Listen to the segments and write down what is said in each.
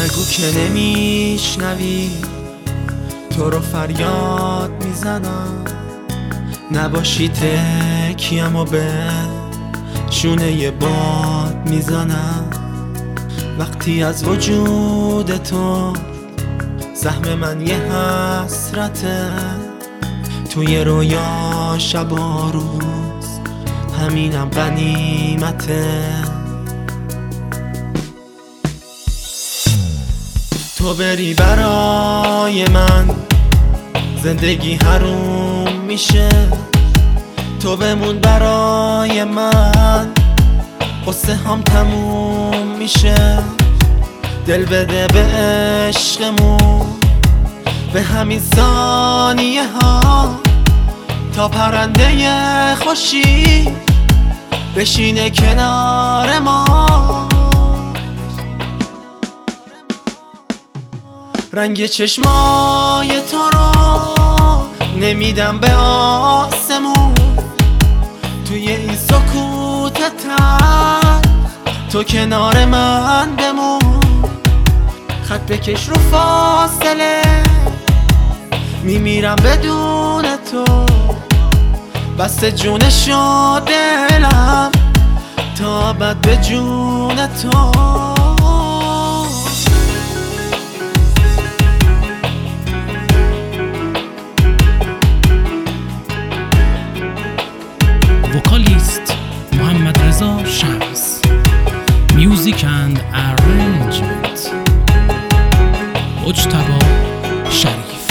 نگو که نمیشنوی، تو رو فریاد میزنم. نباشی تکیم و به شونه باد میزنم. وقتی از وجود تو سهم من یه حسرته، توی رویا شب و روز همینم غنیمته. تو بری برای من زندگی حروم میشه، تو بمون برای من قصه هم تموم میشه. دل بده به عشقمون به همین ثانیه ها، تا پرنده خوشی بشینه کنار ما. رنگ چشمای تو رو نمیدم به آسمون، توی این سکوت تن تو کنار من بمون. خط بکش رو فاصله، میمیرم بدون تو. بسته جون شد دلم تا ابد به جون تو. وکالیست محمد رضا شمس، میوزیک اند ارنجمنت مجتبی شریف.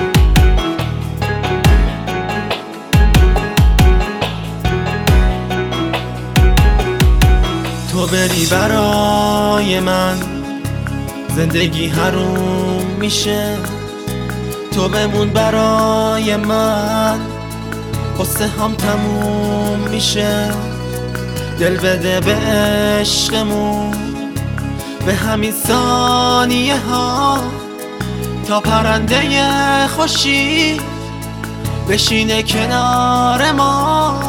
تو بری برای من زندگی حروم میشه، تو بمون برای من قصه هم تموم میشه. دل بده به عشقمون به همین ثانیه ها، تا پرنده خوشی بشینه کنار ما.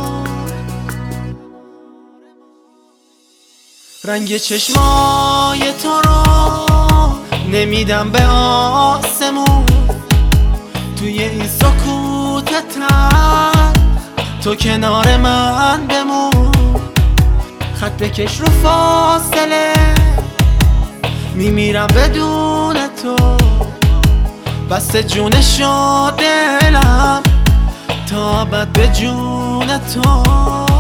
رنگ چشمای تو رو نمیدم به آسمون، توی این سکوت تن تو کنار من بمون. خط بکش رو فاصله، میمیرم بدون تو. بسته جون شد دلم تا ابد به جون تو.